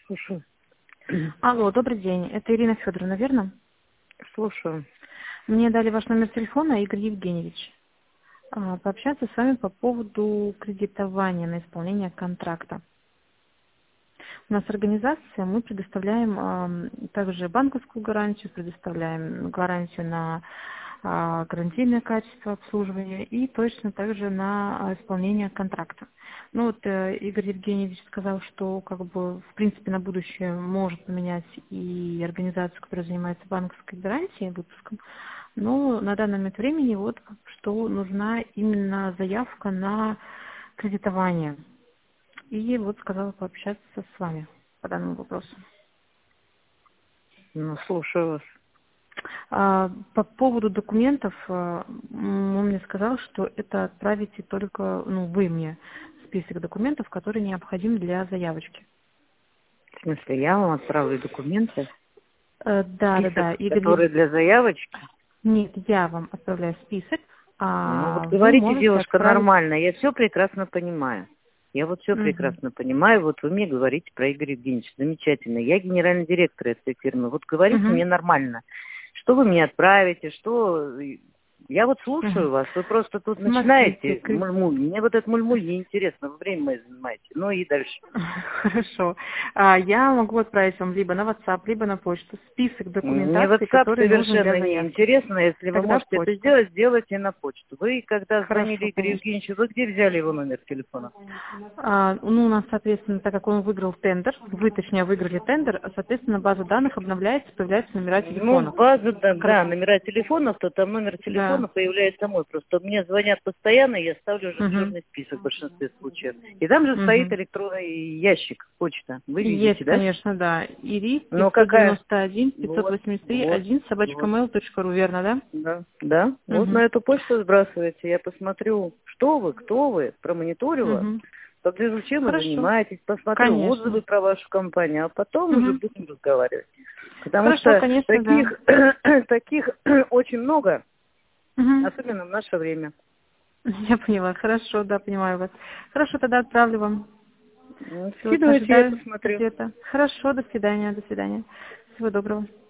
Слушаю. Алло, добрый день. Это Ирина Федоровна, верно? Слушаю. Мне дали ваш номер телефона, Игорь Евгеньевич. Пообщаться с вами по поводу кредитования на исполнение контракта. У нас организация, мы предоставляем также банковскую гарантию, предоставляем гарантию на гарантийное качество обслуживания и точно также на исполнение контракта. Ну вот Игорь Евгеньевич сказал, что как бы в принципе на будущее может поменять и организацию, которая занимается банковской гарантией, выпуском, но на данный момент времени вот что нужна именно заявка на кредитование. И вот сказала пообщаться с вами по данному вопросу. Ну, слушаю вас. По поводу документов, он мне сказал, что это отправите только, вы мне список документов, которые необходимы для заявочки. В смысле, я вам отправлю документы? Да. Список, Игорь который для заявочки? Нет, я вам отправляю список, Ну, вот а вы говорите, можете девушка, отправить... нормально. Я все прекрасно понимаю. Я вот все Мгм. прекрасно понимаю. Вот вы мне говорите про Игоря Евгеньевича. Замечательно. Я генеральный директор этой фирмы. Вот говорите Мгм. мне нормально. Что вы мне отправите, что... Я вот слушаю Мгм. вас. Вы просто тут Смотрите, начинаете мульмуль. Мне вот этот мульмуль неинтересно. Вы время мое занимаете. Ну и дальше. Хорошо. Я могу отправить вам либо на WhatsApp, либо на почту список Мне документации, WhatsApp который нужен для совершенно не заявки. интересно. Если вы Тогда в можете это почту. сделать, сделайте на почту. Вы, когда звонили Хорошо, Игорю конечно. Евгеньевичу, вы где взяли его номер телефона? У нас, соответственно, так как он выиграл тендер, вы, точнее, выиграли тендер, соответственно, база данных обновляется, появляются номера Ну, телефонов. база, да, номера телефонов, то там номер Да. телефона появляется мой. Просто мне звонят постоянно, и я ставлю уже в Угу. черный список в большинстве случаев. И там же стоит Угу. электронный ящик, почта. Вы видите, Есть, да? конечно, да. Ири Но какая? 591 Вот, 583 вот, 1 вот. собачка.mail.ru, верно, да? Да, да. Вот Угу. на эту почту сбрасывайте. Я посмотрю, что вы, кто вы, промониторю вас, Угу. погляжу, чем вы Хорошо. занимаетесь, посмотрю Конечно. отзывы про вашу компанию, а потом уже Угу. будем разговаривать. Потому Хорошо, что конечно, да. таких, таких очень много, Угу. особенно в наше время. Я поняла. Хорошо, да, понимаю вас. Хорошо, тогда отправлю вам. Ну, Все, скидывайте, я ожидаю посмотрю. ответа. Хорошо, до свидания, до свидания. Всего доброго.